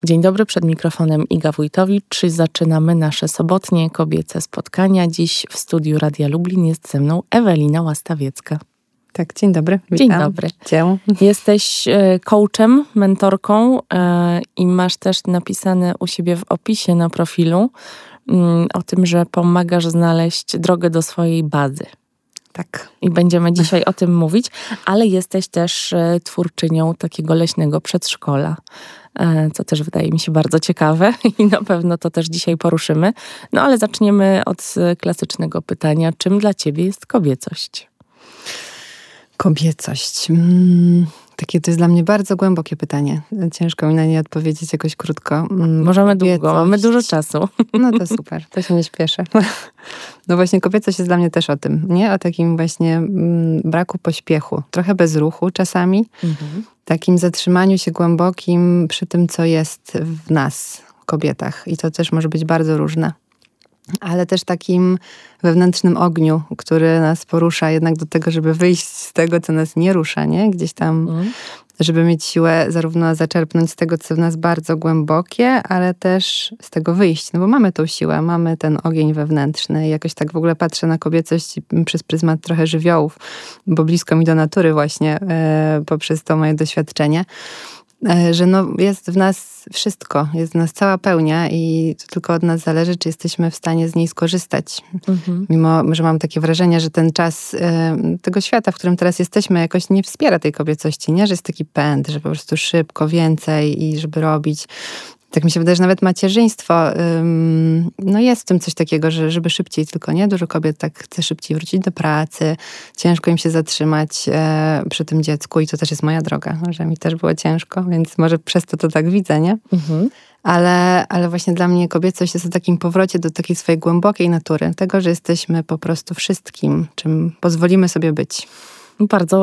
Dzień dobry, przed mikrofonem Iga Wójtowicz. Zaczynamy nasze sobotnie kobiece spotkania. Dziś w studiu Radia Lublin jest ze mną Ewelina Łastawiecka. Tak, dzień dobry. Witam. Dzień dobry. Cię. Jesteś coachem, mentorką i masz też napisane u siebie w opisie na profilu o tym, że pomagasz znaleźć drogę do swojej bazy. Tak. I będziemy dzisiaj o tym mówić, ale jesteś też twórczynią takiego leśnego przedszkola, co też wydaje mi się bardzo ciekawe i na pewno to też dzisiaj poruszymy. No ale zaczniemy od klasycznego pytania. Czym dla ciebie jest kobiecość? Kobiecość. Takie to jest dla mnie bardzo głębokie pytanie. Ciężko mi na nie odpowiedzieć jakoś krótko. Możemy długo, mamy dużo czasu. No to super, to się nie śpieszę. No właśnie kobiecość jest dla mnie też o tym, nie? O takim właśnie braku pośpiechu. Trochę bezruchu czasami. Takim zatrzymaniu się głębokim przy tym, co jest w nas, kobietach. I to też może być bardzo różne. Ale też takim wewnętrznym ogniu, który nas porusza jednak do tego, żeby wyjść z tego, co nas nie rusza, nie? Gdzieś tam, żeby mieć siłę zarówno zaczerpnąć z tego, co w nas bardzo głębokie, ale też z tego wyjść. No bo mamy tą siłę, mamy ten ogień wewnętrzny. Jakoś tak w ogóle patrzę na kobiecość przez pryzmat trochę żywiołów, bo blisko mi do natury właśnie poprzez to moje doświadczenie. Że no jest w nas wszystko, jest w nas cała pełnia i to tylko od nas zależy, czy jesteśmy w stanie z niej skorzystać. Mimo, że mam takie wrażenie, że ten czas tego świata, w którym teraz jesteśmy, jakoś nie wspiera tej kobiecości, nie? Że jest taki pęd, że po prostu szybko, więcej i żeby robić. Tak mi się wydaje, że nawet macierzyństwo, no jest w tym coś takiego, że żeby szybciej, tylko nie? Dużo kobiet tak chce szybciej wrócić do pracy, ciężko im się zatrzymać przy tym dziecku i to też jest moja droga, że mi też było ciężko, więc może przez to tak widzę, nie? Ale właśnie dla mnie kobiecość jest o takim powrocie do takiej swojej głębokiej natury, tego, że jesteśmy po prostu wszystkim, czym pozwolimy sobie być. Bardzo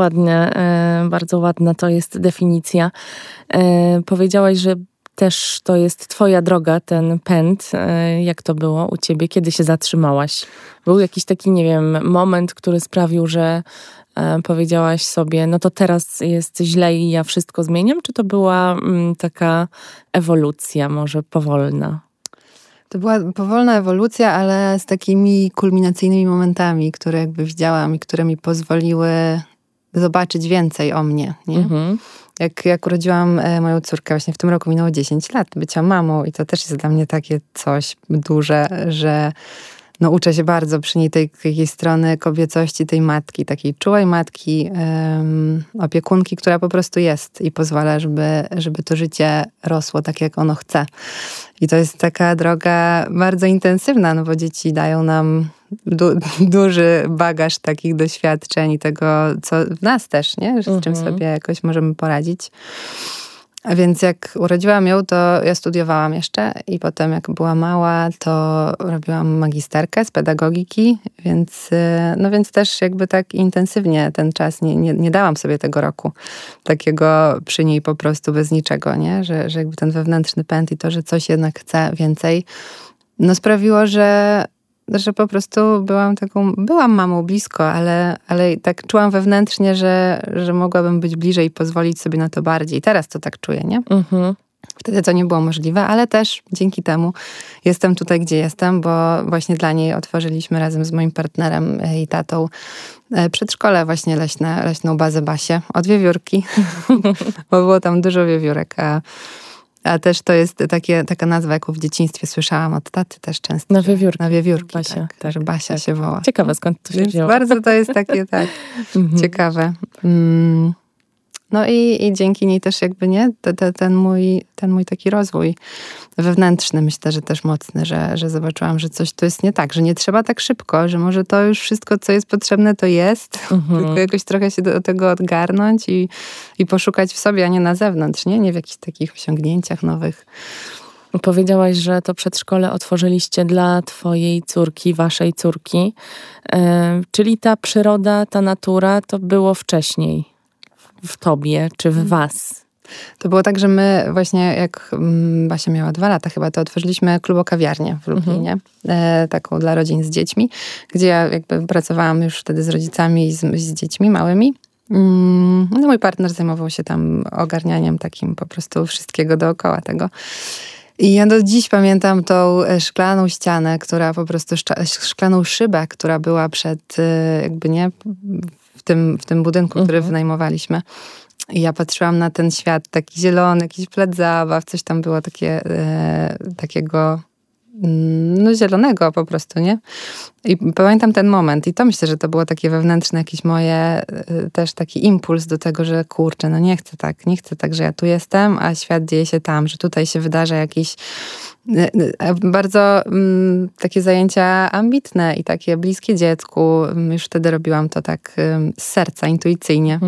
ładna to jest definicja. Powiedziałaś, że też to jest twoja droga, ten pęd. Jak to było u ciebie? Kiedy się zatrzymałaś? Był jakiś taki, nie wiem, moment, który sprawił, że powiedziałaś sobie, no to teraz jest źle i ja wszystko zmieniam? Czy to była taka ewolucja, może powolna? To była powolna ewolucja, ale z takimi kulminacyjnymi momentami, które jakby widziałam i które mi pozwoliły zobaczyć więcej o mnie, nie? Jak urodziłam moją córkę, właśnie w tym roku minęło 10 lat bycia mamą i to też jest dla mnie takie coś duże, że no uczę się bardzo przy niej tej strony kobiecości, tej matki, takiej czułej matki, opiekunki, która po prostu jest i pozwala, żeby to życie rosło tak, jak ono chce. I to jest taka droga bardzo intensywna, no bo dzieci dają nam duży bagaż takich doświadczeń i tego, co w nas też, nie? Z czym sobie jakoś możemy poradzić. A więc jak urodziłam ją, to ja studiowałam jeszcze i potem jak była mała, to robiłam magisterkę z pedagogiki, więc też jakby tak intensywnie ten czas nie dałam sobie tego roku takiego przy niej po prostu bez niczego, nie? Że jakby ten wewnętrzny pęd i to, że coś jednak chce więcej, no sprawiło, że po prostu byłam mamą blisko, ale tak czułam wewnętrznie, że mogłabym być bliżej i pozwolić sobie na to bardziej. Teraz to tak czuję, nie? Wtedy to nie było możliwe, ale też dzięki temu jestem tutaj, gdzie jestem, bo właśnie dla niej otworzyliśmy razem z moim partnerem i tatą przedszkole właśnie leśną bazę Basie od wiewiórki, bo było tam dużo wiewiórek, a też to jest taka nazwa, jaką w dzieciństwie słyszałam od taty też często. Na wiewiórki. Na wiewiórki, Basia, tak, że Basia się woła. Ciekawe, skąd to się wzięło. Bardzo to jest takie, ciekawe. No i dzięki niej też jakby, nie? Ten mój taki rozwój wewnętrzny, myślę, że też mocny, że zobaczyłam, że coś tu jest nie tak, że nie trzeba tak szybko, że może to już wszystko, co jest potrzebne, to jest, tylko jakoś trochę się do tego odgarnąć i poszukać w sobie, a nie na zewnątrz, nie w jakichś takich osiągnięciach nowych. Powiedziałaś, że to przedszkole otworzyliście dla twojej córki, waszej córki, czyli ta przyroda, ta natura, to było wcześniej w tobie, czy w was? To było tak, że my właśnie jak Basia miała 2 lata chyba, to otworzyliśmy klubokawiarnię w Lublinie, taką dla rodzin z dziećmi, gdzie ja jakby pracowałam już wtedy z rodzicami i z dziećmi małymi. No, mój partner zajmował się tam ogarnianiem takim po prostu wszystkiego dookoła tego. I ja do dziś pamiętam tą szklaną ścianę, która po prostu, szklaną szybę, która była przed, jakby nie, w tym budynku, który wynajmowaliśmy. I ja patrzyłam na ten świat taki zielony, jakiś plac zabaw, coś tam było takiego no zielonego po prostu, nie? I pamiętam ten moment i to myślę, że to było takie wewnętrzne jakieś moje też taki impuls do tego, że kurczę, no nie chcę tak, że ja tu jestem, a świat dzieje się tam, że tutaj się wydarza jakieś bardzo takie zajęcia ambitne i takie bliskie dziecku. Już wtedy robiłam to tak z serca, intuicyjnie.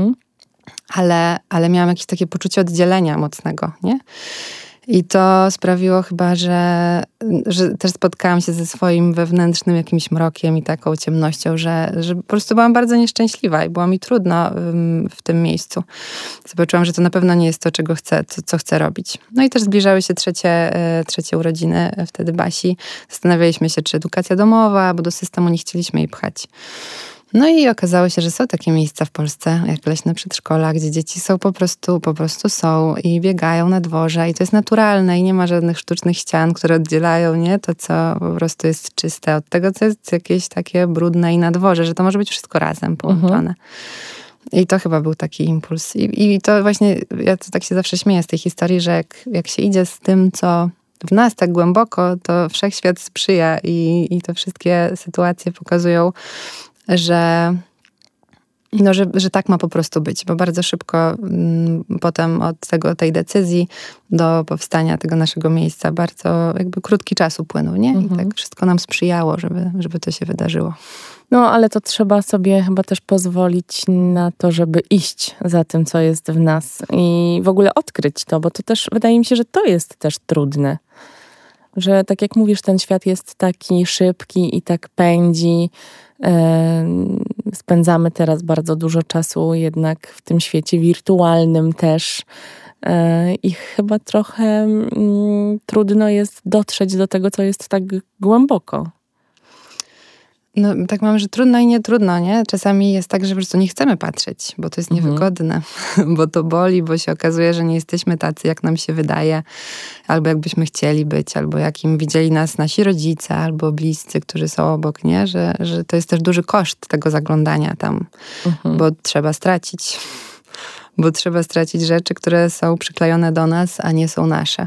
Ale miałam jakieś takie poczucie oddzielenia mocnego, nie? I to sprawiło chyba, że też spotkałam się ze swoim wewnętrznym jakimś mrokiem i taką ciemnością, że po prostu byłam bardzo nieszczęśliwa i było mi trudno w tym miejscu. Zobaczyłam, że to na pewno nie jest to, czego chcę, co chcę robić. No i też zbliżały się trzecie urodziny wtedy Basi. Zastanawialiśmy się, czy edukacja domowa, bo do systemu nie chcieliśmy jej pchać. No i okazało się, że są takie miejsca w Polsce, jak leśne przedszkola, gdzie dzieci są po prostu są i biegają na dworze i to jest naturalne i nie ma żadnych sztucznych ścian, które oddzielają, nie? To, co po prostu jest czyste od tego, co jest jakieś takie brudne i na dworze, że to może być wszystko razem połączone. I to chyba był taki impuls. I to właśnie, ja to tak się zawsze śmieję z tej historii, że jak się idzie z tym, co w nas tak głęboko, to wszechświat sprzyja i te wszystkie sytuacje pokazują, że tak ma po prostu być, bo bardzo szybko potem od tej decyzji do powstania tego naszego miejsca bardzo jakby krótki czas upłynął, nie? I tak wszystko nam sprzyjało, żeby to się wydarzyło. No, ale to trzeba sobie chyba też pozwolić na to, żeby iść za tym, co jest w nas i w ogóle odkryć to, bo to też, wydaje mi się, że to jest też trudne. Że tak jak mówisz, ten świat jest taki szybki i tak pędzi. Spędzamy teraz bardzo dużo czasu jednak w tym świecie wirtualnym też. I chyba trochę trudno jest dotrzeć do tego, co jest tak głęboko. No tak mam, że trudno i nie trudno, nie? Czasami jest tak, że po prostu nie chcemy patrzeć, bo to jest niewygodne, bo to boli, bo się okazuje, że nie jesteśmy tacy, jak nam się wydaje, albo jakbyśmy chcieli być, albo jakim widzieli nas nasi rodzice, albo bliscy, którzy są obok, nie? Że to jest też duży koszt tego zaglądania tam, bo trzeba stracić. Bo trzeba stracić rzeczy, które są przyklejone do nas, a nie są nasze.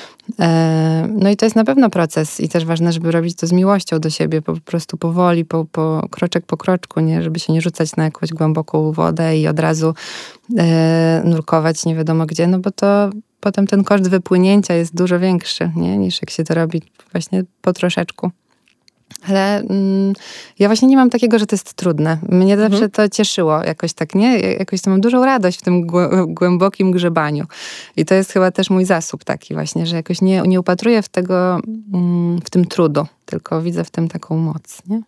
No i to jest na pewno proces i też ważne, żeby robić to z miłością do siebie, po prostu powoli, po kroczek po kroczku, nie? Żeby się nie rzucać na jakąś głęboką wodę i od razu nurkować nie wiadomo gdzie, no bo to potem ten koszt wypłynięcia jest dużo większy, nie? Niż jak się to robi właśnie po troszeczku. Ale ja właśnie nie mam takiego, że to jest trudne. Mnie zawsze to cieszyło jakoś tak, nie? Jakoś to mam dużą radość w tym głębokim grzebaniu. I to jest chyba też mój zasób taki właśnie, że jakoś nie upatruję w tym trudu, tylko widzę w tym taką moc, nie?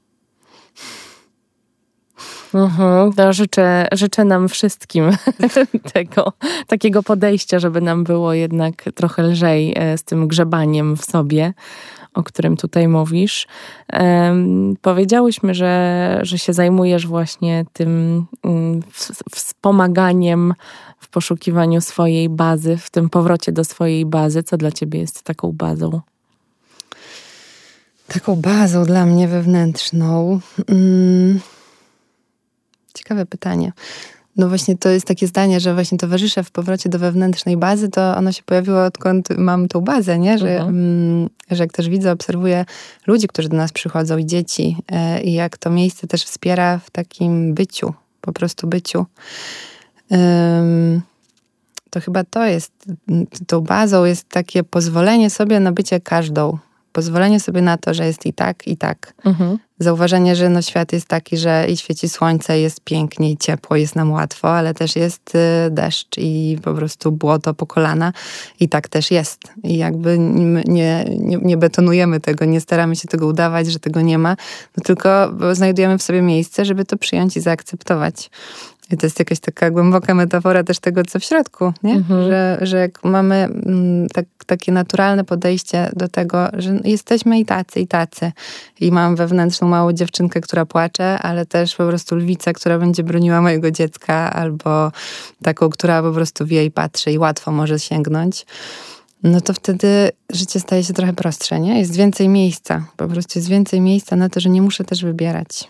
To życzę nam wszystkim takiego podejścia, żeby nam było jednak trochę lżej z tym grzebaniem w sobie, o którym tutaj mówisz. Powiedziałyśmy, że się zajmujesz właśnie tym wspomaganiem w poszukiwaniu swojej bazy, w tym powrocie do swojej bazy. Co dla ciebie jest taką bazą? Taką bazą dla mnie wewnętrzną? Ciekawe pytanie. No właśnie to jest takie zdanie, że właśnie towarzyszę w powrocie do wewnętrznej bazy, to ono się pojawiło odkąd mam tą bazę, nie? Że jak też widzę, obserwuję ludzi, którzy do nas przychodzą i dzieci i jak to miejsce też wspiera w takim byciu, po prostu byciu. To chyba to jest, tą bazą jest takie pozwolenie sobie na bycie każdą. Pozwolenie sobie na to, że jest i tak, i tak. Zauważenie, że świat jest taki, że i świeci słońce, jest pięknie i ciepło, jest nam łatwo, ale też jest deszcz i po prostu błoto po kolana i tak też jest. I jakby nie betonujemy tego, nie staramy się tego udawać, że tego nie ma, no tylko znajdujemy w sobie miejsce, żeby to przyjąć i zaakceptować. I to jest jakaś taka głęboka metafora też tego, co w środku, nie? Że jak mamy takie naturalne podejście do tego, że jesteśmy i tacy. I mam wewnętrzną małą dziewczynkę, która płacze, ale też po prostu lwicę, która będzie broniła mojego dziecka, albo taką, która po prostu wie i patrzy i łatwo może sięgnąć. No to wtedy życie staje się trochę prostsze, nie? Jest więcej miejsca. Po prostu jest więcej miejsca na to, że nie muszę też wybierać.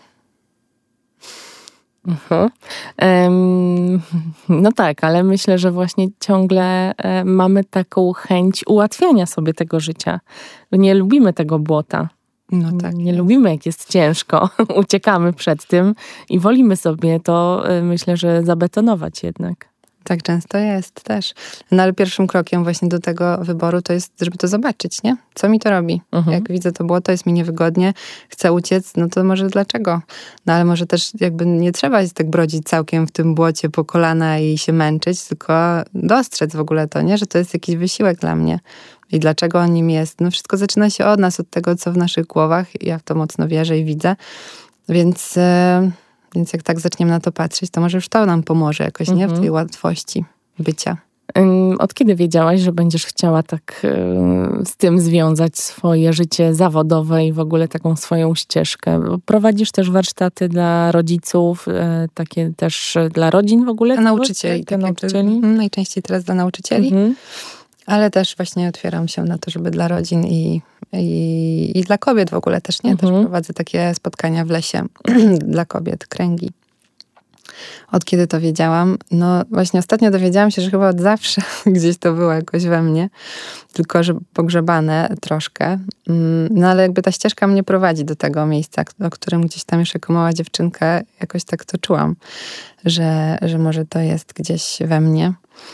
No tak, ale myślę, że właśnie ciągle mamy taką chęć ułatwiania sobie tego życia. Nie lubimy tego błota. No tak. Nie lubimy, jak jest ciężko. Uciekamy przed tym i wolimy sobie to, myślę, że zabetonować jednak. Tak często jest też. No ale pierwszym krokiem właśnie do tego wyboru to jest, żeby to zobaczyć, nie? Co mi to robi? Jak widzę to błoto, jest mi niewygodnie, chcę uciec, no to może dlaczego? No ale może też jakby nie trzeba jest tak brodzić całkiem w tym błocie po kolana i się męczyć, tylko dostrzec w ogóle to, nie? Że to jest jakiś wysiłek dla mnie. I dlaczego on nim jest? No wszystko zaczyna się od nas, od tego, co w naszych głowach. Ja w to mocno wierzę i widzę. Więc jak tak zaczniemy na to patrzeć, to może już to nam pomoże jakoś, nie? W tej łatwości bycia. Od kiedy wiedziałaś, że będziesz chciała tak z tym związać swoje życie zawodowe i w ogóle taką swoją ścieżkę? Prowadzisz też warsztaty dla rodziców, takie też dla rodzin w ogóle? Dla nauczycieli. Dla nauczycieli? Najczęściej teraz dla nauczycieli. Ale też właśnie otwieram się na to, żeby dla rodzin i dla kobiet w ogóle też, nie? Też prowadzę takie spotkania w lesie dla kobiet, kręgi. Od kiedy to wiedziałam? No właśnie ostatnio dowiedziałam się, że chyba od zawsze gdzieś to było jakoś we mnie, tylko że pogrzebane troszkę. No ale jakby ta ścieżka mnie prowadzi do tego miejsca, o którym gdzieś tam już jako mała dziewczynka jakoś tak to czułam, że może to jest gdzieś we mnie.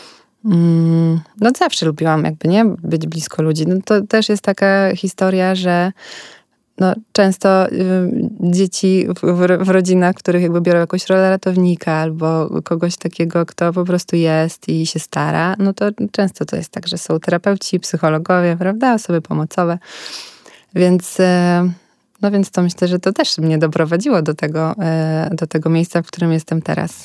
No zawsze lubiłam jakby, nie? Być blisko ludzi. No to też jest taka historia, że no, często dzieci w rodzinach, w których jakby biorą jakąś rolę ratownika albo kogoś takiego, kto po prostu jest i się stara, no to często to jest tak, że są terapeuci, psychologowie, prawda? Osoby pomocowe. Więc to myślę, że to też mnie doprowadziło do tego miejsca, w którym jestem teraz.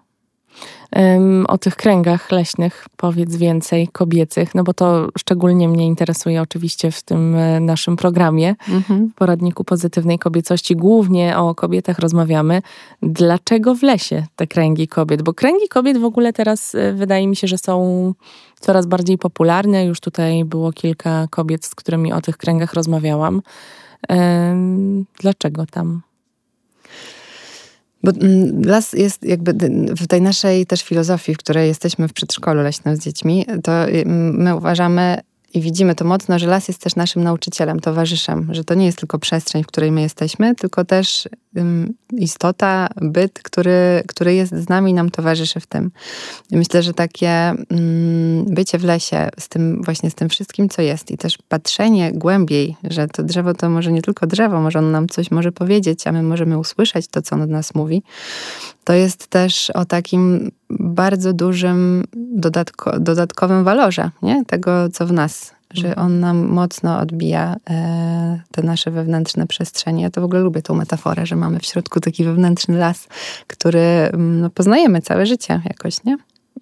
O tych kręgach leśnych powiedz więcej, kobiecych, no bo to szczególnie mnie interesuje oczywiście w tym naszym programie, w poradniku pozytywnej kobiecości. Głównie o kobietach rozmawiamy. Dlaczego w lesie te kręgi kobiet? Bo kręgi kobiet w ogóle teraz wydaje mi się, że są coraz bardziej popularne. Już tutaj było kilka kobiet, z którymi o tych kręgach rozmawiałam. Dlaczego tam? Bo las jest jakby w tej naszej też filozofii, w której jesteśmy w przedszkolu leśnym z dziećmi, to my uważamy i widzimy to mocno, że las jest też naszym nauczycielem, towarzyszem, że to nie jest tylko przestrzeń, w której my jesteśmy, tylko też istota, byt, który jest z nami i nam towarzyszy w tym. I myślę, że takie bycie w lesie z tym wszystkim, co jest i też patrzenie głębiej, że to drzewo to może nie tylko drzewo, może ono nam coś może powiedzieć, a my możemy usłyszeć to, co ono do nas mówi. To jest też o takim bardzo dużym dodatkowym walorze, nie? Tego, co w nas. Że on nam mocno odbija te nasze wewnętrzne przestrzenie. Ja to w ogóle lubię tą metaforę, że mamy w środku taki wewnętrzny las, który poznajemy całe życie jakoś, nie?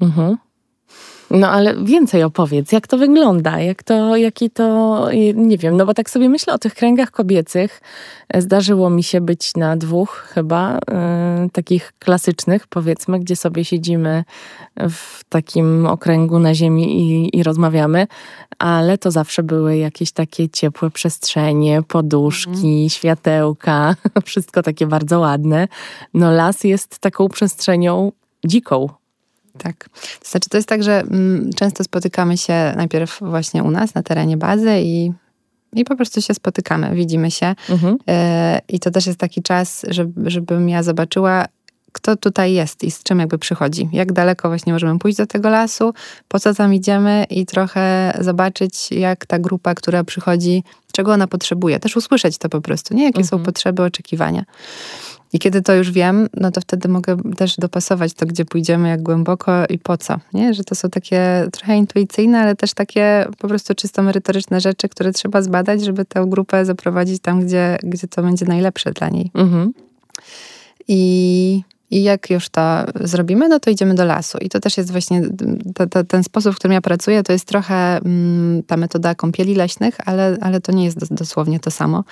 No ale więcej opowiedz, jak to wygląda, jaki to, nie wiem, no bo tak sobie myślę o tych kręgach kobiecych. Zdarzyło mi się być na 2 chyba, takich klasycznych powiedzmy, gdzie sobie siedzimy w takim okręgu na ziemi i rozmawiamy, ale to zawsze były jakieś takie ciepłe przestrzenie, poduszki, światełka, wszystko takie bardzo ładne. No las jest taką przestrzenią dziką. Tak. To znaczy, to jest tak, że często spotykamy się najpierw właśnie u nas na terenie bazy i po prostu się spotykamy, widzimy się. I to też jest taki czas, żebym ja zobaczyła, kto tutaj jest i z czym jakby przychodzi. Jak daleko właśnie możemy pójść do tego lasu, po co tam idziemy i trochę zobaczyć, jak ta grupa, która przychodzi, czego ona potrzebuje. Też usłyszeć to po prostu, nie? Jakie są potrzeby, oczekiwania. I kiedy to już wiem, no to wtedy mogę też dopasować to, gdzie pójdziemy, jak głęboko i po co. Nie? Że to są takie trochę intuicyjne, ale też takie po prostu czysto merytoryczne rzeczy, które trzeba zbadać, żeby tę grupę zaprowadzić tam, gdzie to będzie najlepsze dla niej. I i jak już to zrobimy, no to idziemy do lasu. I to też jest właśnie ten sposób, w którym ja pracuję, to jest trochę ta metoda kąpieli leśnych, ale to nie jest dosłownie to samo.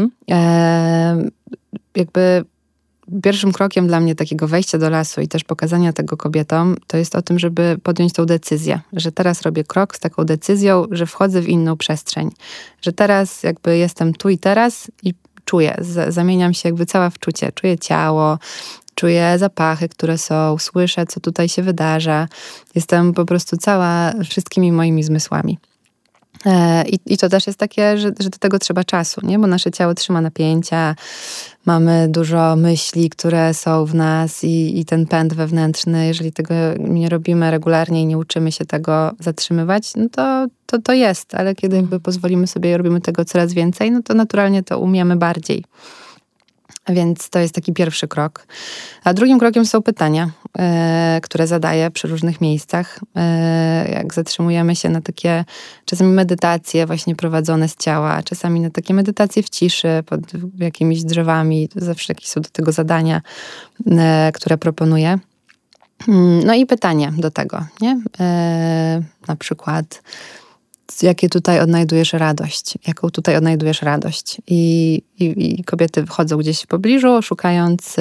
Jakby pierwszym krokiem dla mnie takiego wejścia do lasu i też pokazania tego kobietom, to jest o tym, żeby podjąć tą decyzję, że teraz robię krok z taką decyzją, że wchodzę w inną przestrzeń, że teraz jakby jestem tu i teraz i czuję, zamieniam się jakby cała w czucie, czuję ciało, czuję zapachy, które są, słyszę, co tutaj się wydarza. Jestem po prostu cała wszystkimi moimi zmysłami. I to też jest takie, że do tego trzeba czasu, nie? Bo nasze ciało trzyma napięcia, mamy dużo myśli, które są w nas i ten pęd wewnętrzny, jeżeli tego nie robimy regularnie i nie uczymy się tego zatrzymywać, no to jest, ale kiedy jakby pozwolimy sobie i robimy tego coraz więcej, no to naturalnie to umiemy bardziej. Więc to jest taki pierwszy krok. A drugim krokiem są pytania, które zadaję przy różnych miejscach. Jak zatrzymujemy się na takie czasami medytacje właśnie prowadzone z ciała, czasami na takie medytacje w ciszy pod jakimiś drzewami. To zawsze jakieś są do tego zadania, które proponuję. No i pytanie do tego, nie? Na przykład, jakie tutaj odnajdujesz radość? Jaką tutaj odnajdujesz radość? I kobiety chodzą gdzieś w pobliżu, szukając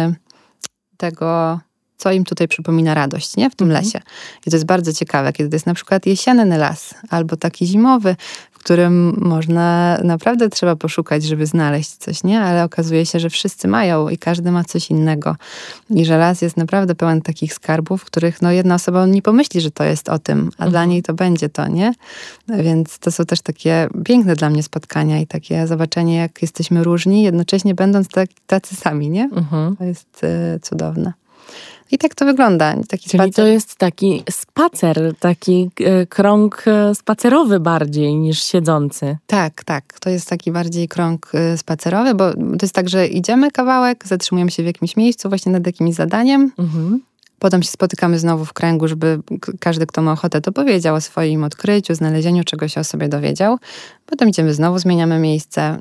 tego, co im tutaj przypomina radość, nie? W tym lesie. I to jest bardzo ciekawe, kiedy to jest na przykład jesienny las, albo taki zimowy, w którym można, naprawdę trzeba poszukać, żeby znaleźć coś, nie? Ale okazuje się, że wszyscy mają i każdy ma coś innego. I że las jest naprawdę pełen takich skarbów, których jedna osoba nie pomyśli, że to jest o tym, a dla niej to będzie to, nie? Więc to są też takie piękne dla mnie spotkania i takie zobaczenie, jak jesteśmy różni, jednocześnie będąc tacy sami, nie? To jest cudowne. I tak to wygląda. Taki Czyli spacer. to jest taki spacer, taki krąg spacerowy bardziej niż siedzący. Tak. To jest taki bardziej krąg spacerowy, bo to jest tak, że idziemy kawałek, zatrzymujemy się w jakimś miejscu właśnie nad jakimś zadaniem. Potem się spotykamy znowu w kręgu, żeby każdy, kto ma ochotę, to powiedział o swoim odkryciu, znalezieniu, czegoś o sobie dowiedział. Potem idziemy znowu, zmieniamy miejsce.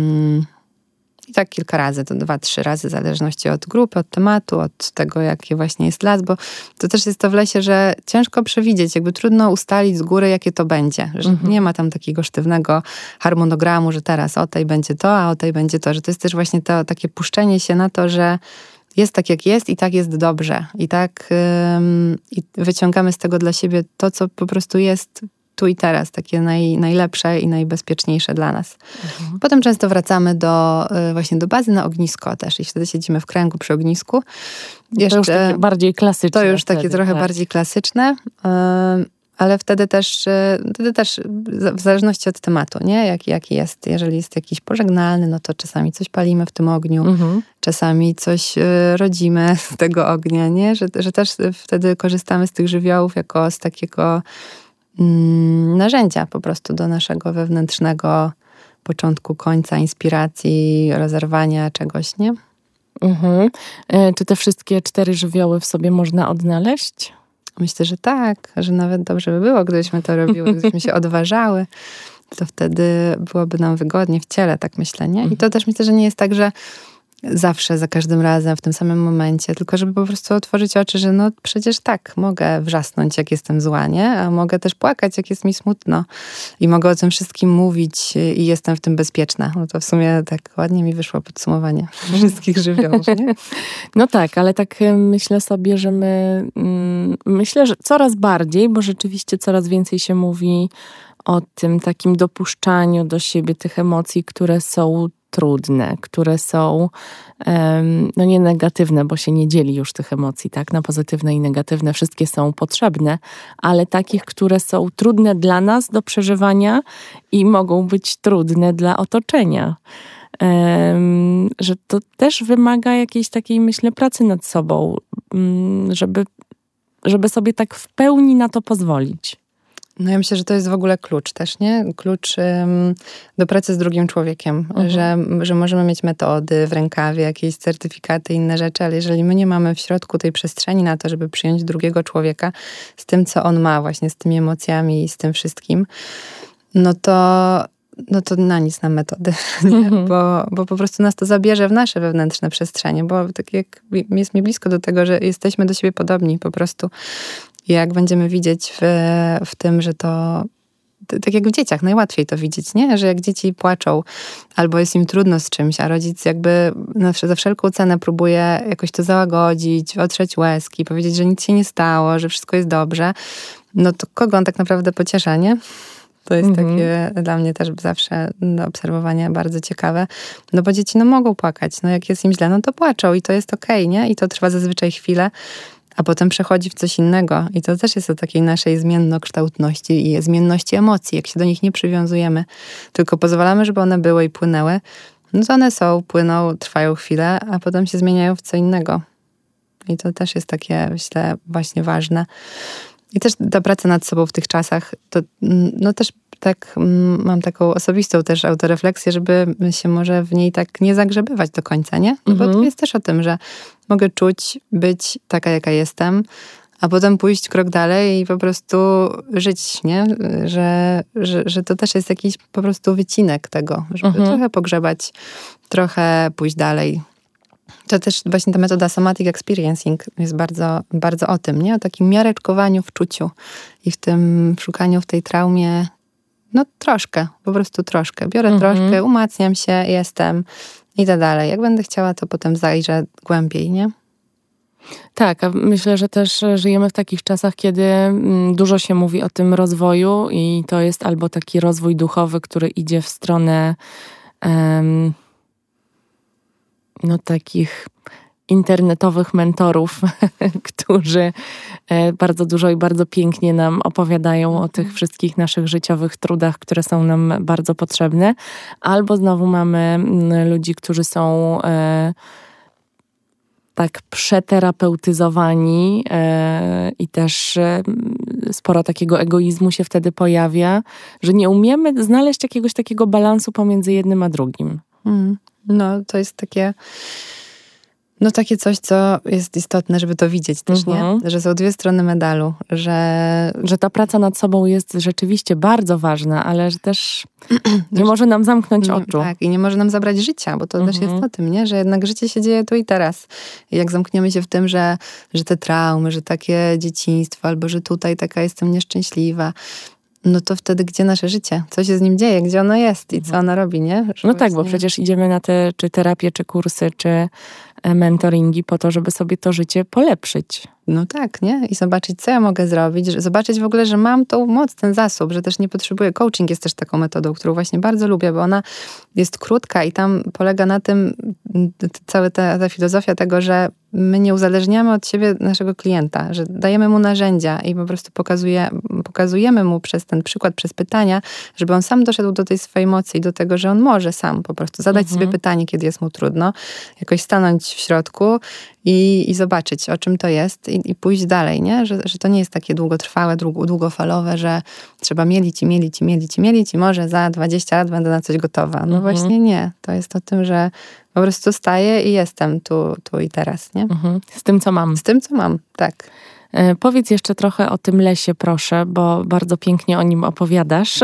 I tak kilka razy, to 2-3 razy, w zależności od grupy, od tematu, od tego, jaki właśnie jest las, bo to też jest to w lesie, że ciężko przewidzieć, jakby trudno ustalić z góry, jakie to będzie. Że nie ma tam takiego sztywnego harmonogramu, że teraz o tej będzie to, a o tej będzie to. Że to jest też właśnie to takie puszczenie się na to, że jest tak, jak jest i tak jest dobrze. I tak i wyciągamy z tego dla siebie to, co po prostu jest tu i teraz, takie najlepsze i najbezpieczniejsze dla nas. Potem często wracamy właśnie do bazy na ognisko też i wtedy siedzimy w kręgu przy ognisku. To już takie bardziej klasyczne. To już takie trochę bardziej klasyczne, ale wtedy też w zależności od tematu, nie? Jaki jest. Jeżeli jest jakiś pożegnalny, no to czasami coś palimy w tym ogniu, czasami coś rodzimy z tego ognia, nie? Że też wtedy korzystamy z tych żywiołów jako z takiego narzędzia po prostu do naszego wewnętrznego początku, końca, inspiracji, rozerwania czegoś, nie? Czy te wszystkie 4 żywioły w sobie można odnaleźć? Myślę, że tak, że nawet dobrze by było, gdybyśmy to robiły, gdybyśmy się odważały, to wtedy byłoby nam wygodnie w ciele, tak myślę, nie? I to też myślę, że nie jest tak, że zawsze, za każdym razem, w tym samym momencie, tylko żeby po prostu otworzyć oczy, że przecież tak, mogę wrzasnąć, jak jestem zła, nie? A mogę też płakać, jak jest mi smutno. I mogę o tym wszystkim mówić i jestem w tym bezpieczna. To w sumie tak ładnie mi wyszło podsumowanie wszystkich żywiołów, nie? No tak, ale tak myślę sobie, że myślę, że coraz bardziej, bo rzeczywiście coraz więcej się mówi o tym takim dopuszczaniu do siebie tych emocji, które są trudne, które są nie negatywne, bo się nie dzieli już tych emocji, tak, na pozytywne i negatywne. Wszystkie są potrzebne, ale takich, które są trudne dla nas do przeżywania i mogą być trudne dla otoczenia. Że to też wymaga jakiejś takiej, myślę, pracy nad sobą, żeby sobie tak w pełni na to pozwolić. No ja myślę, że to jest w ogóle klucz też, nie? Klucz do pracy z drugim człowiekiem, że możemy mieć metody w rękawie, jakieś certyfikaty, inne rzeczy, ale jeżeli my nie mamy w środku tej przestrzeni na to, żeby przyjąć drugiego człowieka z tym, co on ma, właśnie z tymi emocjami i z tym wszystkim, no to no to na nic nam metody, nie? Bo po prostu nas to zabierze w nasze wewnętrzne przestrzenie, bo tak jak jest mi blisko do tego, że jesteśmy do siebie podobni po prostu. I jak będziemy widzieć w tym, że to tak jak w dzieciach, najłatwiej to widzieć, nie? Że jak dzieci płaczą albo jest im trudno z czymś, a rodzic jakby za wszelką cenę próbuje jakoś to załagodzić, otrzeć łezki, powiedzieć, że nic się nie stało, że wszystko jest dobrze, no to kogo on tak naprawdę pociesza, nie? To jest takie dla mnie też zawsze do obserwowania bardzo ciekawe. No bo dzieci mogą płakać. No jak jest im źle, no to płaczą i to jest okej, nie? I to trwa zazwyczaj chwilę, a potem przechodzi w coś innego. I to też jest o takiej naszej zmiennokształtności i zmienności emocji. Jak się do nich nie przywiązujemy, tylko pozwalamy, żeby one były i płynęły, no to one są, płyną, trwają chwilę, a potem się zmieniają w co innego. I to też jest takie, myślę, właśnie ważne. I też ta praca nad sobą w tych czasach, to no też tak mam taką osobistą też autorefleksję, żeby się może w niej tak nie zagrzebywać do końca, nie? No bo to jest też o tym, że mogę czuć, być taka, jaka jestem, a potem pójść krok dalej i po prostu żyć, nie? Że to też jest jakiś po prostu wycinek tego, żeby trochę pogrzebać, trochę pójść dalej. To też właśnie ta metoda somatic experiencing jest bardzo, bardzo o tym, nie? O takim miareczkowaniu w czuciu i w tym szukaniu w tej traumie, no troszkę, po prostu troszkę. Biorę troszkę, umacniam się, jestem, idę dalej. Jak będę chciała, to potem zajrzę głębiej, nie? Tak, a myślę, że też żyjemy w takich czasach, kiedy dużo się mówi o tym rozwoju i to jest albo taki rozwój duchowy, który idzie w stronę takich internetowych mentorów, którzy bardzo dużo i bardzo pięknie nam opowiadają o tych wszystkich naszych życiowych trudach, które są nam bardzo potrzebne. Albo znowu mamy ludzi, którzy są tak przeterapeutyzowani i też sporo takiego egoizmu się wtedy pojawia, że nie umiemy znaleźć jakiegoś takiego balansu pomiędzy jednym a drugim. No, to jest takie takie coś, co jest istotne, żeby to widzieć też, nie? Że są dwie strony medalu, że ta praca nad sobą jest rzeczywiście bardzo ważna, ale że też nie może nam zamknąć oczu. Tak, i nie może nam zabrać życia, bo to też jest o tym, nie? Że jednak życie się dzieje tu i teraz. I jak zamkniemy się w tym, że te traumy, że takie dzieciństwo, albo że tutaj taka jestem nieszczęśliwa, no to wtedy gdzie nasze życie? Co się z nim dzieje? Gdzie ono jest? I co ono robi, nie? No tak, bo przecież idziemy na te czy terapie, czy kursy, czy mentoringi po to, żeby sobie to życie polepszyć. No tak, nie? I zobaczyć, co ja mogę zrobić. Zobaczyć w ogóle, że mam tą moc, ten zasób, że też nie potrzebuję. Coaching jest też taką metodą, którą właśnie bardzo lubię, bo ona jest krótka i tam polega na tym cała ta filozofia tego, że my nie uzależniamy od siebie naszego klienta, że dajemy mu narzędzia i po prostu pokazujemy mu przez ten przykład, przez pytania, żeby on sam doszedł do tej swojej mocy i do tego, że on może sam po prostu zadać sobie pytanie, kiedy jest mu trudno, jakoś stanąć w środku i zobaczyć, o czym to jest i pójść dalej, nie? Że to nie jest takie długotrwałe, długofalowe, że trzeba mielić i może za 20 lat będę na coś gotowa. No właśnie nie. To jest o tym, że po prostu staję i jestem tu i teraz, nie? Z tym, co mam. Z tym, co mam, tak. Powiedz jeszcze trochę o tym lesie, proszę, bo bardzo pięknie o nim opowiadasz.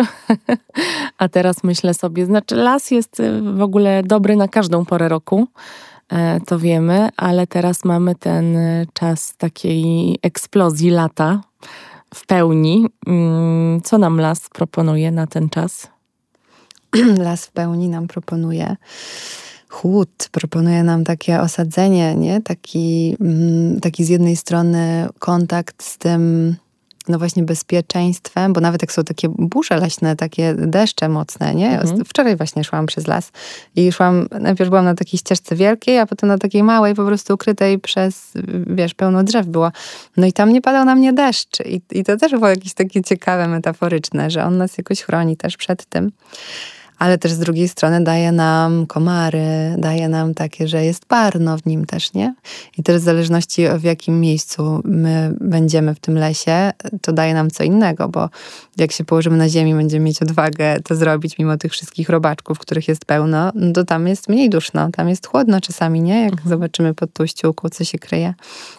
A teraz myślę sobie, las jest w ogóle dobry na każdą porę roku, to wiemy, ale teraz mamy ten czas takiej eksplozji lata w pełni. Co nam las proponuje na ten czas? Las w pełni nam proponuje chłód, proponuje nam takie osadzenie, nie? Taki z jednej strony kontakt z tym, no właśnie bezpieczeństwem, bo nawet jak są takie burze leśne, takie deszcze mocne, nie? Wczoraj właśnie szłam przez las i najpierw byłam na takiej ścieżce wielkiej, a potem na takiej małej, po prostu ukrytej przez, pełno drzew było. No i tam nie padał na mnie deszcz i to też było jakieś takie ciekawe, metaforyczne, że on nas jakoś chroni też przed tym. Ale też z drugiej strony daje nam komary, daje nam takie, że jest parno w nim też, nie? I też w zależności w jakim miejscu my będziemy w tym lesie, to daje nam co innego, bo jak się położymy na ziemi, będziemy mieć odwagę to zrobić mimo tych wszystkich robaczków, których jest pełno, no to tam jest mniej duszno, tam jest chłodno czasami, nie? Jak zobaczymy pod tą ściółką, co się kryje.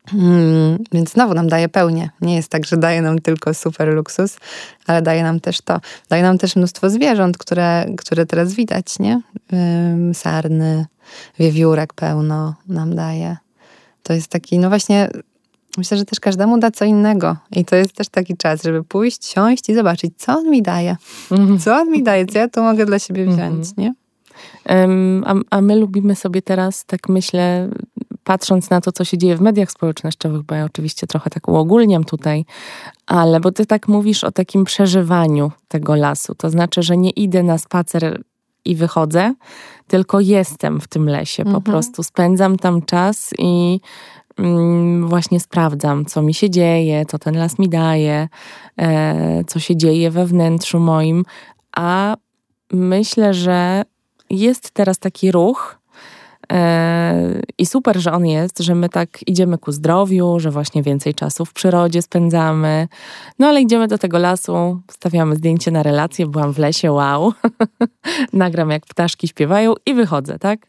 Więc znowu nam daje pełnię. Nie jest tak, że daje nam tylko super luksus, ale daje nam też to. Daje nam też mnóstwo zwierząt, które teraz widać, nie? Sarny, wiewiórek pełno nam daje. To jest taki, no właśnie, myślę, że też każdemu da co innego. I to jest też taki czas, żeby pójść, siąść i zobaczyć, co on mi daje. Co on mi daje, co ja tu mogę dla siebie wziąć, nie? A my lubimy sobie teraz, tak myślę, patrząc na to, co się dzieje w mediach społecznościowych, bo ja oczywiście trochę tak uogólniam tutaj, ale bo ty tak mówisz o takim przeżywaniu tego lasu. To znaczy, że nie idę na spacer i wychodzę, tylko jestem w tym lesie. Po prostu spędzam tam czas i właśnie sprawdzam, co mi się dzieje, co ten las mi daje, co się dzieje we wnętrzu moim. A myślę, że jest teraz taki ruch i super, że on jest, że my tak idziemy ku zdrowiu, że właśnie więcej czasu w przyrodzie spędzamy. No ale idziemy do tego lasu, stawiamy zdjęcie na relację, byłam w lesie, wow. Nagram jak ptaszki śpiewają i wychodzę, tak?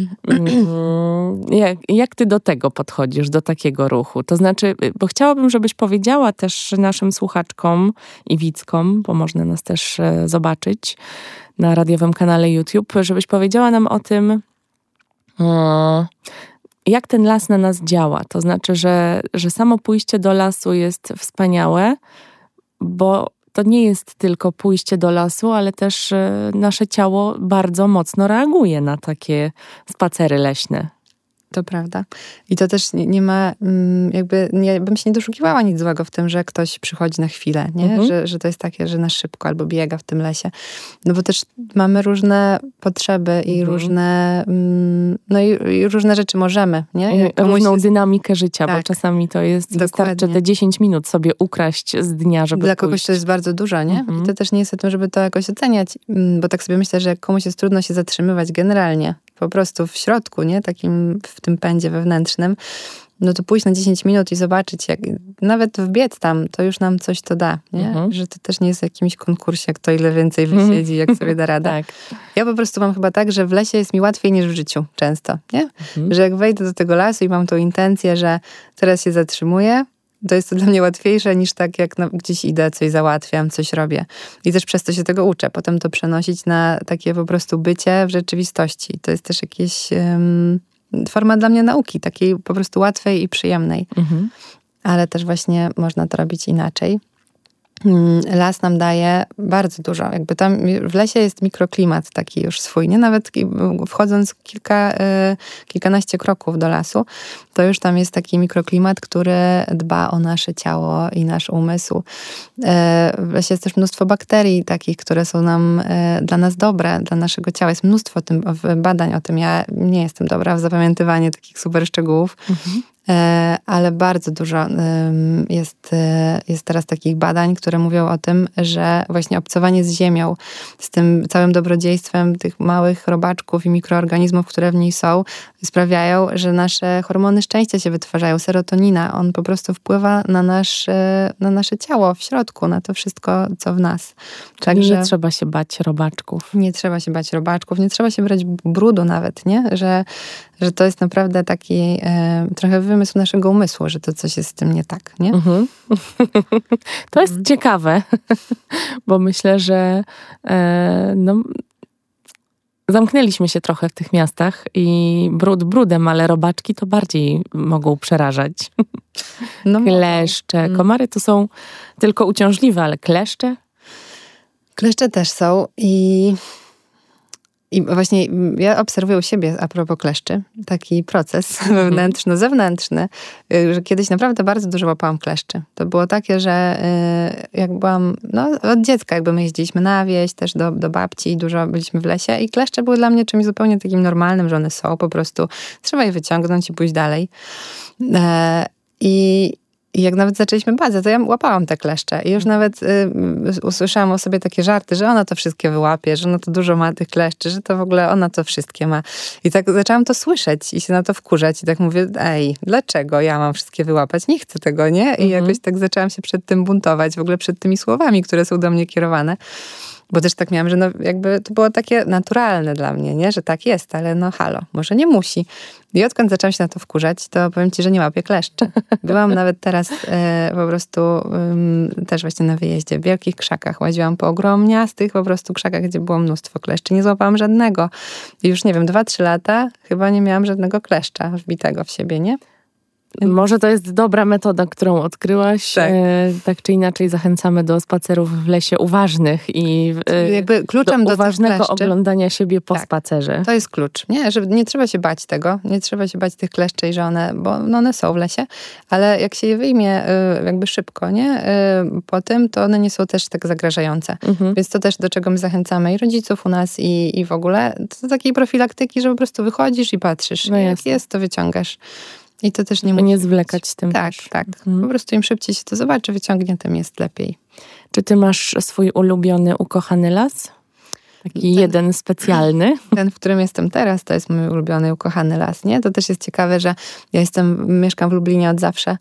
Jak ty do tego podchodzisz, do takiego ruchu? To znaczy, bo chciałabym, żebyś powiedziała też naszym słuchaczkom i widzkom, bo można nas też zobaczyć na radiowym kanale YouTube, żebyś powiedziała nam o tym, jak ten las na nas działa. To znaczy, że samo pójście do lasu jest wspaniałe, bo to nie jest tylko pójście do lasu, ale też nasze ciało bardzo mocno reaguje na takie spacery leśne. To prawda. I to też nie ma, jakby, bym się nie doszukiwała nic złego w tym, że ktoś przychodzi na chwilę, nie? Że to jest takie, że na szybko albo biega w tym lesie. No bo też mamy różne potrzeby i różne, no i różne rzeczy możemy, nie? Różną dynamikę życia, tak. Bo czasami to jest, wystarczy te 10 minut sobie ukraść z dnia, żeby dla kogoś to jest bardzo dużo, nie? I to też nie jest o tym, żeby to jakoś oceniać, bo tak sobie myślę, że komuś jest trudno się zatrzymywać generalnie, po prostu w środku, nie? Takim, w tym pędzie wewnętrznym, no to pójść na 10 minut i zobaczyć, jak nawet wbiec tam, to już nam coś to da, nie? Że to też nie jest w jakimś konkursie, kto ile więcej wysiedzi, jak sobie da radę. Tak. Ja po prostu mam chyba tak, że w lesie jest mi łatwiej niż w życiu często, nie? Że jak wejdę do tego lasu i mam tą intencję, że teraz się zatrzymuję, to jest to dla mnie łatwiejsze niż tak, jak gdzieś idę, coś załatwiam, coś robię. I też przez to się tego uczę. Potem to przenosić na takie po prostu bycie w rzeczywistości. To jest też jakieś forma dla mnie nauki, takiej po prostu łatwej i przyjemnej. Ale też właśnie można to robić inaczej. Las nam daje bardzo dużo. Jakby tam w lesie jest mikroklimat taki już swój, nie? Nawet wchodząc kilkanaście kroków do lasu, to już tam jest taki mikroklimat, który dba o nasze ciało i nasz umysł. W lesie jest też mnóstwo bakterii takich, które są dla nas dobre, dla naszego ciała. Jest mnóstwo badań o tym. Ja nie jestem dobra w zapamiętywaniu takich super szczegółów, ale bardzo dużo jest teraz takich badań, które mówią o tym, że właśnie obcowanie z ziemią, z tym całym dobrodziejstwem tych małych robaczków i mikroorganizmów, które w niej są, sprawiają, że nasze hormony szczęścia się wytwarzają, serotonina. On po prostu wpływa na nasze ciało w środku, na to wszystko, co w nas. Także nie trzeba się bać robaczków. Nie trzeba się bać robaczków, nie trzeba się brać brudu nawet, nie? Że to jest naprawdę taki trochę wymysł naszego umysłu, że to coś jest z tym nie tak, nie? To jest ciekawe, bo myślę, że zamknęliśmy się trochę w tych miastach i brud brudem, ale robaczki to bardziej mogą przerażać. Kleszcze, komary to są tylko uciążliwe, ale kleszcze? Kleszcze też są i właśnie ja obserwuję u siebie, a propos kleszczy, taki proces wewnętrzno-zewnętrzny, że kiedyś naprawdę bardzo dużo łapałam kleszczy. To było takie, że jak byłam, od dziecka jakby my jeździliśmy na wieś, też do babci i dużo byliśmy w lesie i kleszcze były dla mnie czymś zupełnie takim normalnym, że one są po prostu, trzeba je wyciągnąć i pójść dalej. I jak nawet zaczęliśmy bazę, to ja łapałam te kleszcze i już nawet usłyszałam o sobie takie żarty, że ona to wszystkie wyłapie, że ona to dużo ma tych kleszczy, że to w ogóle ona to wszystkie ma. I tak zaczęłam to słyszeć i się na to wkurzać i tak mówię, dlaczego ja mam wszystkie wyłapać? Nie chcę tego, nie? I jakoś tak zaczęłam się przed tym buntować, w ogóle przed tymi słowami, które są do mnie kierowane. Bo też tak miałam, że no jakby to było takie naturalne dla mnie, nie? Że tak jest, ale no halo, może nie musi. I odkąd zaczęłam się na to wkurzać, to powiem ci, że nie łapię kleszczy. Byłam nawet teraz po prostu też właśnie na wyjeździe w wielkich krzakach. Łaziłam po ogromniastych po prostu krzakach, gdzie było mnóstwo kleszczy. Nie złapałam żadnego. I już nie wiem, 2-3 lata chyba nie miałam żadnego kleszcza wbitego w siebie, nie? Może to jest dobra metoda, którą odkryłaś. Tak. Tak czy inaczej zachęcamy do spacerów w lesie uważnych i jakby kluczem do uważnego kleszczy, oglądania siebie po spacerze. To jest klucz, nie? Że nie trzeba się bać tego, nie trzeba się bać tych kleszczy i że one, bo no one są w lesie, ale jak się je wyjmie jakby szybko, nie? Po tym, to one nie są też tak zagrażające. Więc to też do czego my zachęcamy i rodziców u nas i w ogóle to takiej profilaktyki, że po prostu wychodzisz i patrzysz. No jak jest, to wyciągasz. I to też nie zwlekać z tym. Tak, też. Tak. Po prostu im szybciej się to zobaczy, wyciągnie, tym jest lepiej. Czy ty masz swój ulubiony, ukochany las? Taki jeden specjalny? Ten, w którym jestem teraz, to jest mój ulubiony, ukochany las, nie? To też jest ciekawe, że ja mieszkam w Lublinie od zawsze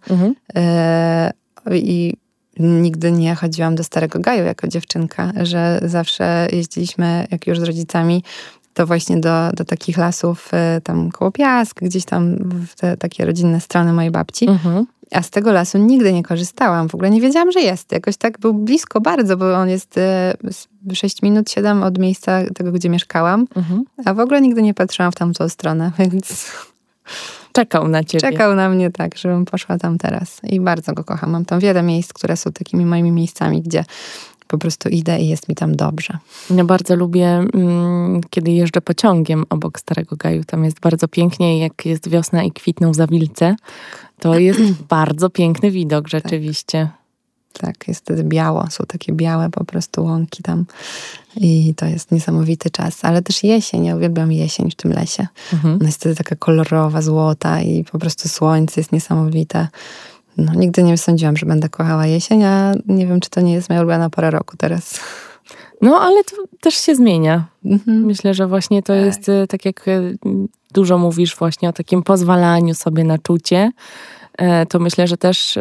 i nigdy nie chodziłam do Starego Gaju jako dziewczynka, że zawsze jeździliśmy, jak już z rodzicami, to właśnie do takich lasów tam koło Piask, gdzieś tam w te takie rodzinne strony mojej babci. A z tego lasu nigdy nie korzystałam. W ogóle nie wiedziałam, że jest. Jakoś tak był blisko bardzo, bo on jest 6 minut, 7 od miejsca tego, gdzie mieszkałam. A w ogóle nigdy nie patrzyłam w tamtą stronę, więc... Czekał na ciebie. Czekał na mnie tak, żebym poszła tam teraz. I bardzo go kocham. Mam tam wiele miejsc, które są takimi moimi miejscami, gdzie po prostu idę i jest mi tam dobrze. Ja bardzo lubię, kiedy jeżdżę pociągiem obok Starego Gaju. Tam jest bardzo pięknie, jak jest wiosna i kwitną zawilce. To jest bardzo piękny widok rzeczywiście. Tak, jest wtedy biało. Są takie białe po prostu łąki tam. I to jest niesamowity czas. Ale też jesień. Ja uwielbiam jesień w tym lesie. Ona jest wtedy taka kolorowa, złota i po prostu słońce jest niesamowite. No, nigdy nie sądziłam, że będę kochała jesień, a nie wiem, czy to nie jest moja ulubiona pora roku teraz. No, ale to też się zmienia. Myślę, że właśnie to jest, tak jak dużo mówisz właśnie o takim pozwalaniu sobie na czucie, to myślę, że też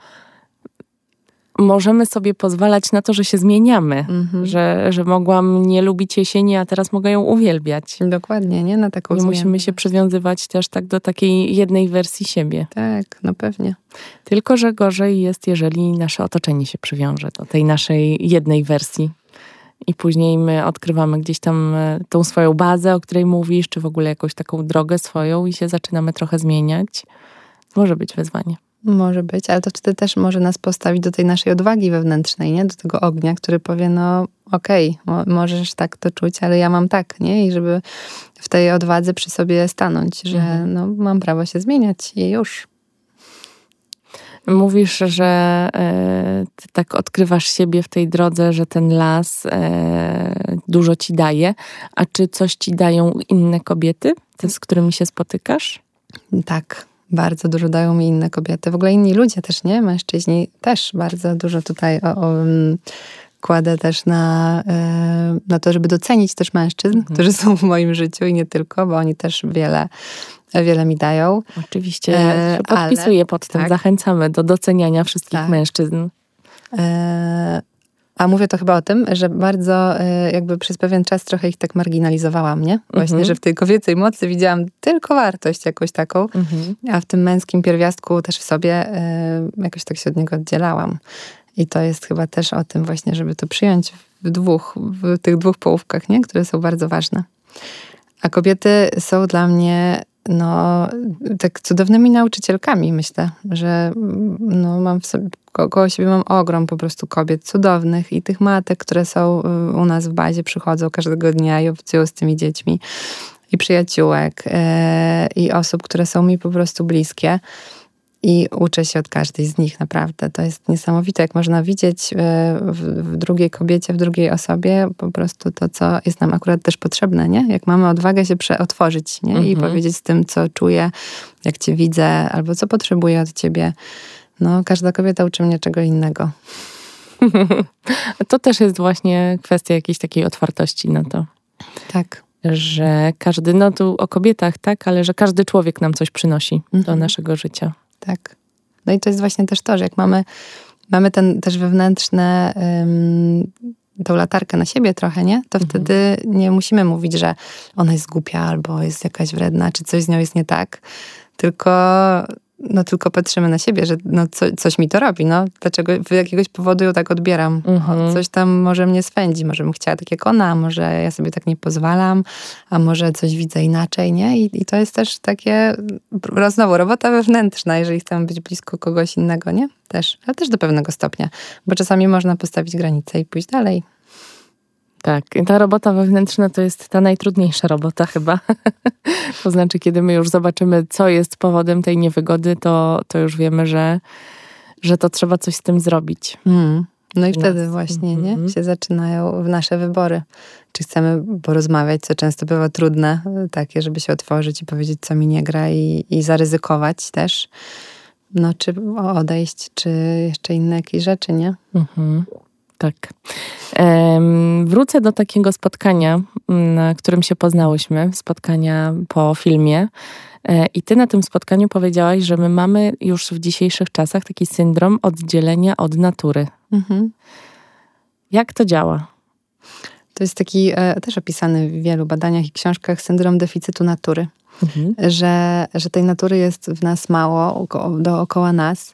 możemy sobie pozwalać na to, że się zmieniamy. Że mogłam nie lubić jesieni, a teraz mogę ją uwielbiać. Dokładnie, nie? Na taką zmianę. Musimy się przywiązywać też tak do takiej jednej wersji siebie. Tak, no pewnie. Tylko że gorzej jest, jeżeli nasze otoczenie się przywiąże do tej naszej jednej wersji. I później my odkrywamy gdzieś tam tą swoją bazę, o której mówisz, czy w ogóle jakąś taką drogę swoją i się zaczynamy trochę zmieniać. Może być wyzwanie. Może być, ale to wtedy też może nas postawić do tej naszej odwagi wewnętrznej, nie? Do tego ognia, który powie, no okej, możesz tak to czuć, ale ja mam tak, nie? I żeby w tej odwadze przy sobie stanąć, że no, mam prawo się zmieniać i już. Mówisz, że ty tak odkrywasz siebie w tej drodze, że ten las dużo ci daje. A czy coś ci dają inne kobiety, te, z którymi się spotykasz? Tak, bardzo dużo dają mi inne kobiety. W ogóle inni ludzie też, nie? Mężczyźni też bardzo dużo tutaj kładę też na to, żeby docenić też mężczyzn, którzy są w moim życiu i nie tylko, bo oni też wiele mi dają. Oczywiście, podpisuję pod tym. Tak. Zachęcamy do doceniania wszystkich mężczyzn. A mówię to chyba o tym, że bardzo jakby przez pewien czas trochę ich tak marginalizowałam, nie? Właśnie, że w tej kobiecej mocy widziałam tylko wartość jakąś taką, a w tym męskim pierwiastku też w sobie jakoś tak się od niego oddzielałam. I to jest chyba też o tym właśnie, żeby to przyjąć w tych dwóch połówkach, nie? Które są bardzo ważne. A kobiety są dla mnie tak cudownymi nauczycielkami, myślę, że mam w sobie, koło siebie mam ogrom po prostu kobiet cudownych i tych matek, które są u nas w bazie, przychodzą każdego dnia i obcują z tymi dziećmi i przyjaciółek i osób, które są mi po prostu bliskie. I uczę się od każdej z nich, naprawdę. To jest niesamowite, jak można widzieć w drugiej kobiecie, w drugiej osobie po prostu to, co jest nam akurat też potrzebne, nie? Jak mamy odwagę się otworzyć, nie? I powiedzieć z tym, co czuję, jak cię widzę, albo co potrzebuję od ciebie. No, każda kobieta uczy mnie czego innego. To też jest właśnie kwestia jakiejś takiej otwartości na to. Tak. Że każdy, tu o kobietach, tak, ale że każdy człowiek nam coś przynosi do naszego życia. Tak. No i to jest właśnie też to, że jak mamy ten też wewnętrzne tą latarkę na siebie trochę, nie? To wtedy nie musimy mówić, że ona jest głupia albo jest jakaś wredna, czy coś z nią jest nie tak, tylko patrzymy na siebie, że coś mi to robi, dlaczego z jakiegoś powodu ją tak odbieram. Coś tam może mnie swędzi, może bym chciała tak jak ona, a może ja sobie tak nie pozwalam, a może coś widzę inaczej, nie? I to jest też takie, znowu, robota wewnętrzna, jeżeli chcemy być blisko kogoś innego, nie? Też, ale też do pewnego stopnia, bo czasami można postawić granicę i pójść dalej. Tak, i ta robota wewnętrzna to jest ta najtrudniejsza robota chyba. To znaczy, kiedy my już zobaczymy, co jest powodem tej niewygody, to już wiemy, że to trzeba coś z tym zrobić. No i wtedy właśnie nie? Się zaczynają nasze wybory. Czy chcemy porozmawiać, co często bywa trudne, takie, żeby się otworzyć i powiedzieć, co mi nie gra i zaryzykować też. Czy odejść, czy jeszcze inne jakieś rzeczy, nie? Tak. Wrócę do takiego spotkania, na którym się poznałyśmy, spotkania po filmie. I ty na tym spotkaniu powiedziałaś, że my mamy już w dzisiejszych czasach taki syndrom oddzielenia od natury. Jak to działa? To jest taki też opisany w wielu badaniach i książkach syndrom deficytu natury. Że tej natury jest w nas mało, dookoła nas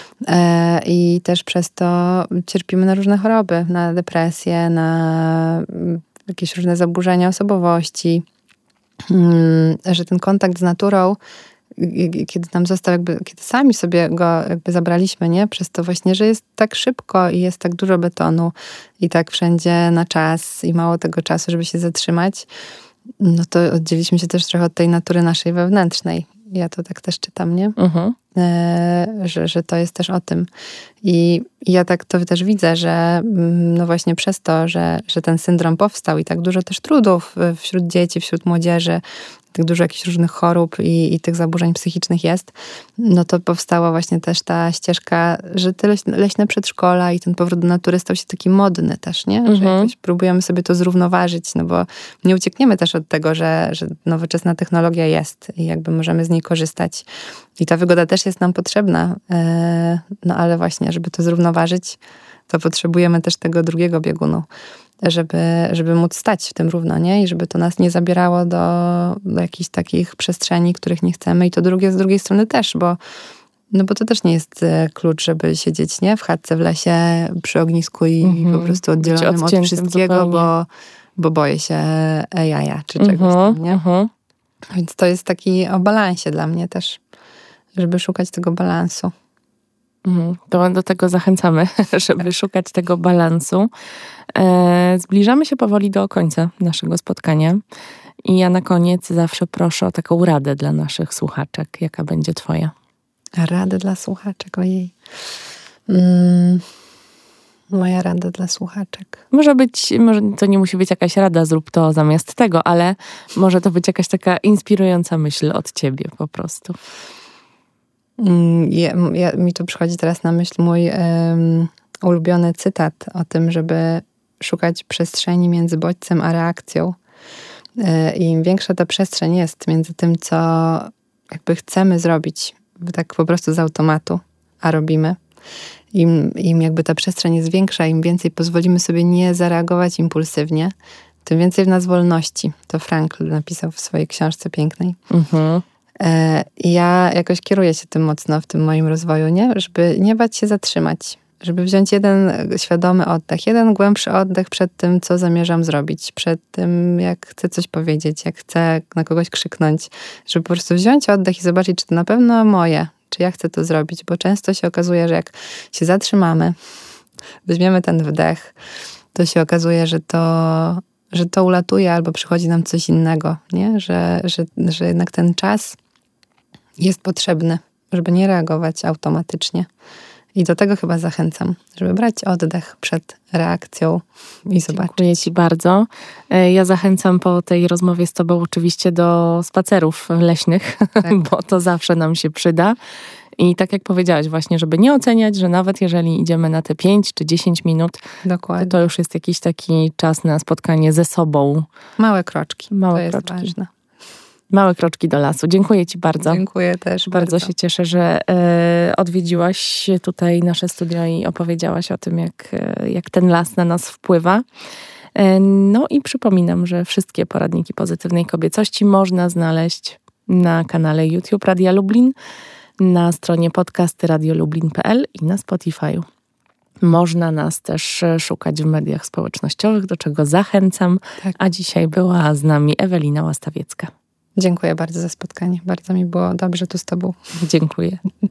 i też przez to cierpimy na różne choroby, na depresję, na jakieś różne zaburzenia osobowości, że ten kontakt z naturą, kiedy nam został kiedy sami sobie go zabraliśmy, nie? Przez to właśnie, że jest tak szybko i jest tak dużo betonu i tak wszędzie na czas i mało tego czasu, żeby się zatrzymać, to oddzieliliśmy się też trochę od tej natury naszej wewnętrznej. Ja to tak też czytam, nie? Że to jest też o tym. I ja tak to też widzę, że właśnie przez to, że ten syndrom powstał i tak dużo też trudów wśród dzieci, wśród młodzieży, tak dużo jakichś różnych chorób i tych zaburzeń psychicznych jest, to powstała właśnie też ta ścieżka, że te leśne przedszkola i ten powrót do natury stał się taki modny też, nie? Że jakoś próbujemy sobie to zrównoważyć, bo nie uciekniemy też od tego, że nowoczesna technologia jest i możemy z niej korzystać. I ta wygoda też jest nam potrzebna, ale właśnie, żeby to zrównoważyć, to potrzebujemy też tego drugiego biegunu, żeby móc stać w tym równo, nie? I żeby to nas nie zabierało do jakichś takich przestrzeni, których nie chcemy. I to z drugiej strony też, bo to też nie jest klucz, żeby siedzieć, nie? W chatce w lesie, przy ognisku i po prostu oddzielonym od wszystkiego, bo boję się jaja czy czegoś tam, nie? Więc to jest taki o balansie dla mnie też, żeby szukać tego balansu. To do tego zachęcamy, żeby szukać tego balansu. Zbliżamy się powoli do końca naszego spotkania i ja na koniec zawsze proszę o taką radę dla naszych słuchaczek. Jaka będzie twoja? Radę dla słuchaczek, ojej. Moja rada dla słuchaczek. Może to nie musi być jakaś rada, zrób to zamiast tego, ale może to być jakaś taka inspirująca myśl od ciebie po prostu. Mi tu przychodzi teraz na myśl mój ulubiony cytat o tym, żeby szukać przestrzeni między bodźcem a reakcją. I im większa ta przestrzeń jest między tym, co chcemy zrobić tak po prostu z automatu, a robimy. Im ta przestrzeń jest większa, im więcej pozwolimy sobie nie zareagować impulsywnie, tym więcej w nas wolności. To Frankl napisał w swojej książce pięknej. I ja jakoś kieruję się tym mocno w tym moim rozwoju, nie? Żeby nie bać się zatrzymać. Żeby wziąć jeden świadomy oddech, jeden głębszy oddech przed tym, co zamierzam zrobić. Przed tym, jak chcę coś powiedzieć, jak chcę na kogoś krzyknąć. Żeby po prostu wziąć oddech i zobaczyć, czy to na pewno moje, czy ja chcę to zrobić. Bo często się okazuje, że jak się zatrzymamy, weźmiemy ten wdech, to się okazuje, że to ulatuje albo przychodzi nam coś innego, nie? Że jednak ten czas jest potrzebny, żeby nie reagować automatycznie. I do tego chyba zachęcam, żeby brać oddech przed reakcją i zobaczyć. Dziękuję ci bardzo. Ja zachęcam po tej rozmowie z tobą oczywiście do spacerów leśnych, tak. Bo to zawsze nam się przyda. I tak jak powiedziałaś właśnie, żeby nie oceniać, że nawet jeżeli idziemy na te 5 czy 10 minut, to już jest jakiś taki czas na spotkanie ze sobą. Małe kroczki. Małe kroczki. Ważne. Małe kroczki do lasu. Dziękuję Ci bardzo. Dziękuję też Bardzo się cieszę, że odwiedziłaś tutaj nasze studio i opowiedziałaś o tym, jak ten las na nas wpływa. No i przypominam, że wszystkie poradniki pozytywnej kobiecości można znaleźć na kanale YouTube Radia Lublin, na stronie podcasty radiolublin.pl i na Spotify'u. Można nas też szukać w mediach społecznościowych, do czego zachęcam. Tak. A dzisiaj była z nami Ewelina Łastawiecka. Dziękuję bardzo za spotkanie. Bardzo mi było dobrze tu z Tobą. Dziękuję.